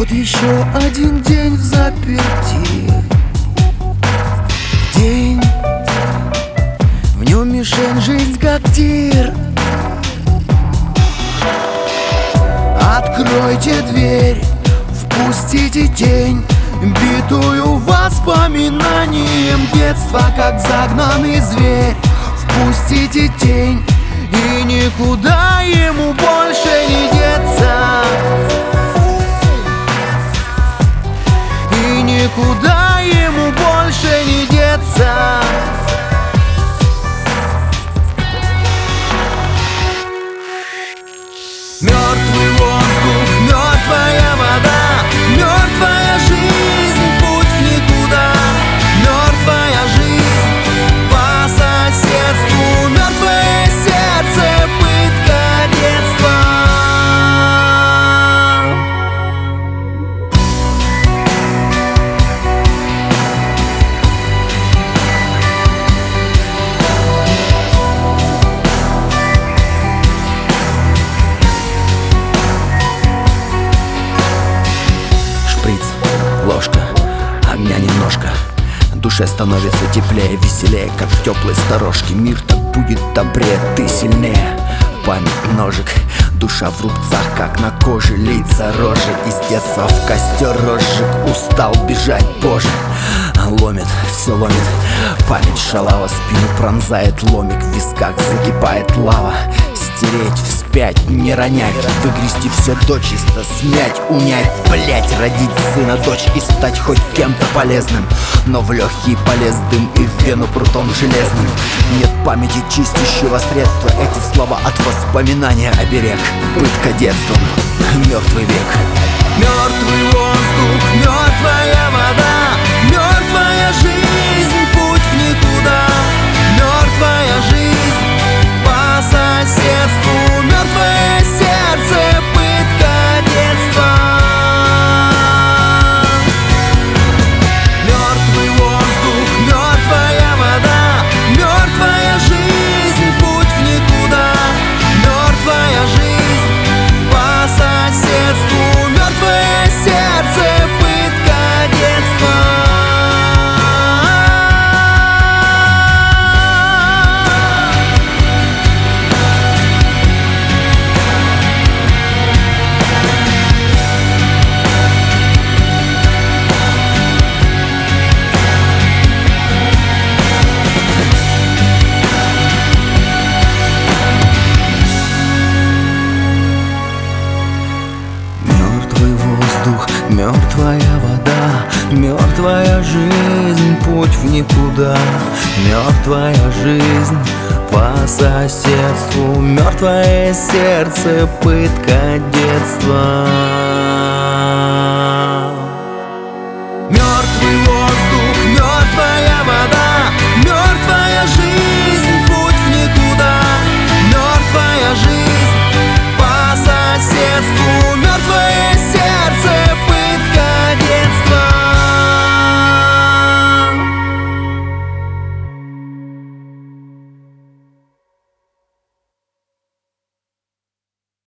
Вот еще один день в заперти. День, в нем мишень, жизнь как тир. Откройте дверь, впустите тень, битую воспоминанием детства, как загнанный зверь. Впустите тень, и никуда ему больше не деться. И никуда ему больше не деться. Мертвый воздух, мертвая вода, мертвая жизнь, путь в никуда. Мертвая жизнь по соседству, мертвое сердце, пытка детства. Шприц, ложка, огня немножко. Душе становится теплее, веселее, как в теплой сторожке. Мир так будет добрее, ты сильнее. Память ножик, душа в рубцах, как на коже, лица рожи. Из детства в костер розжиг, устал бежать, боже. Ломит, все ломит, память шалава, спину пронзает ломик, в висках закипает лава. Стереть, вспять, не ронять, выгрести все дочисто, смять, унять, блять, родить сына, дочь и стать хоть кем-то полезным. Но в легкий полез дым и в вену прутом железным. Нет памяти чистящего средства, эти слова от воспоминания оберег. Пытка детством, мертвый век. Мертвый воздух, мертвая вода, мертвая жизнь, путь в никуда. Мертвая жизнь по соседству, мертвое сердце, пытка детства. Мертвый воздух, мертвая вода, мертвая жизнь, путь в никуда. Мертвая жизнь по соседству, мертвое сердце, пытка детства. Мертвая вода, мертвая жизнь, путь в никуда. Мертвая жизнь по соседству, мертвое сердце, пытка детства.